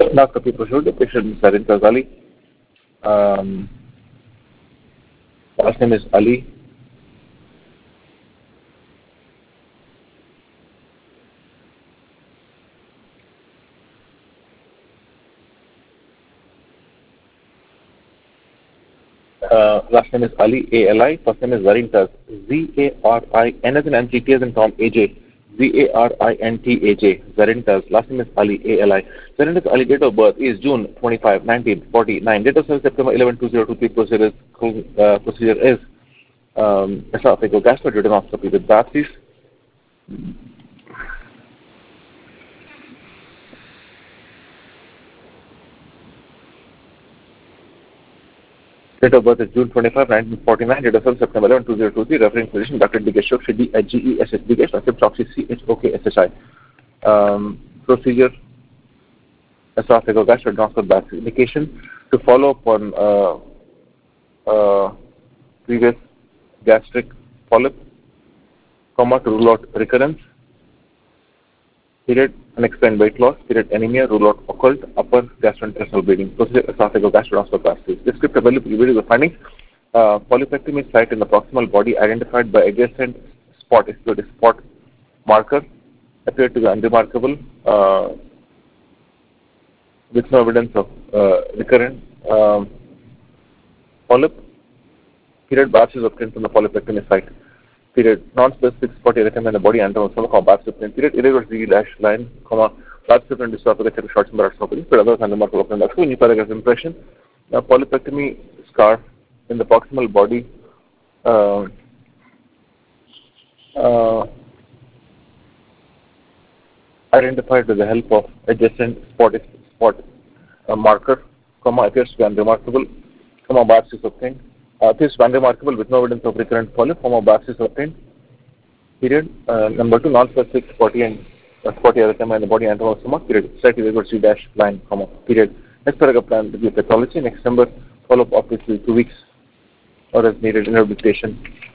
Endoscopy procedure. The patient is Zarin Kazali. Last name is Ali. Last name is Ali, A-L-I. First name is Zarintas, Z-A-R-I-N as in Nancy, T as in Tom, A-J, Z-A-R-I-N-T-A-J, Zarintas. Last name is Ali, A-L-I. Zarintas Ali, date of birth is June 25, 1949. Date of service September 11, 2023. Procedure is esophagogastroduodenoscopy with biopsies. Date of birth is June 25, 1949. Date of birth September 11, 2023. Referring physician Dr. Digesh Chokshi, D-H-G-E-S-H. Digesh, Dr. Chokshi, C-H-O-K-S-H-I. Procedure esophagogastroduodenoscopy biopsy. Indication to follow up on previous gastric polyp, to rule out recurrence. Period, unexplained weight loss. Period, anemia, rule out occult, upper gastrointestinal bleeding. Procedure esophagogastroduodenoscopy biopsy. Descriptive value the findings. Polypectomy site in the proximal body identified by adjacent spot, spot marker, appeared to be unremarkable, with no evidence of recurrent polyp. Period, biopsies obtained from the polypectomy site. Period, non-specific spot erythema in the body and biopsy obtained. Period, irregular Z-line, biopsy obtained dystrophic short symbol arthropathy. Period, other unremarkable obtained. That's new paragraph impression. Polypectomy scar in the proximal body identified with the help of adjacent spot marker, appears to be unremarkable, biopsies obtained. Appears to be unremarkable with no evidence of recurrent polyp, biopsies obtained. Period. Number 2, non-specific spotty erythema in the body and period, slightly irregular C-line, period. Next paragraph plan review pathology. Next number follow-up obviously 2 weeks or as needed in rehabilitation.